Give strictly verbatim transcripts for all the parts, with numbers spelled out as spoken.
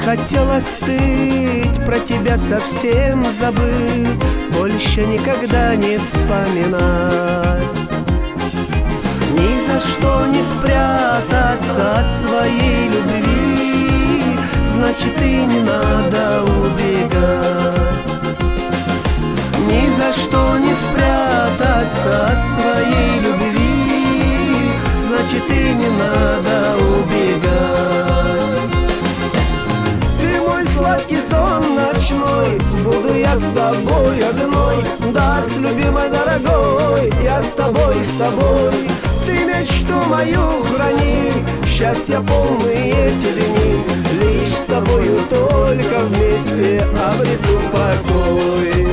хотел остыть, про тебя совсем забыл, больше никогда не вспоминать. Ни за что не спрятаться от своей любви, значит и не надо убегать. Ни за что не спрятаться от своей любви, значит и не надо убегать. Ты мой сладкий сон ночной, буду я с тобой одной. Да, с любимой дорогой, я с тобой, с тобой. Ты мечту мою храни, счастья полные эти дни. Лишь с тобою только вместе обрету покой.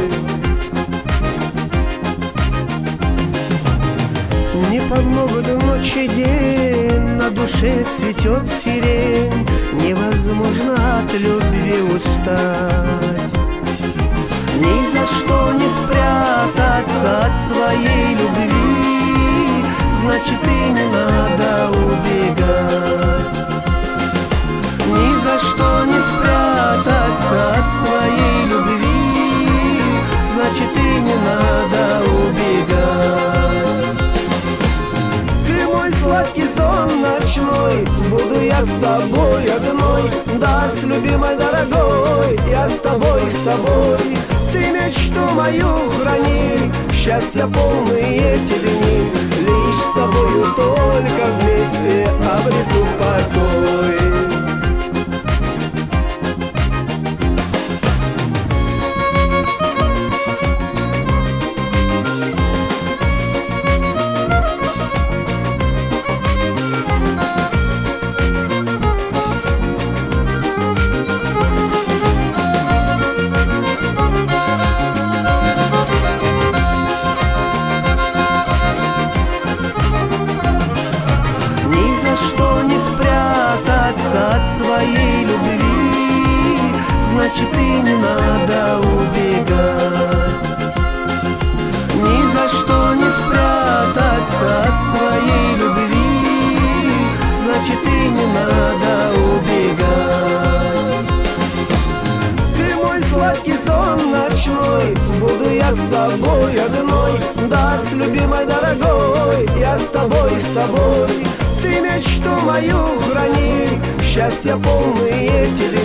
Не помогут ночи день, на душе цветет сирень. Невозможно от любви устать. Ни за что не спрятаться от своей любви, значит и не надо убегать. Ни за что не спрятаться от своей любви, значит и не надо убегать. Ты мой сладкий сон ночной, буду я с тобой одной. Да, с любимой дорогой, я с тобой, с тобой. Ты мечту мою храни, счастья полные эти дни. Лишь с тобою только вместе обрету покой. Что не спрятаться от своей любви, значит и не надо убегать. Ни за что не спрятаться от своей любви, значит и не надо убегать. Ты мой сладкий сон ночной, буду я с тобой одной. Да, с любимой дорогой, я с тобой, с тобой. Ты мечту мою храни, счастья полные эти дни.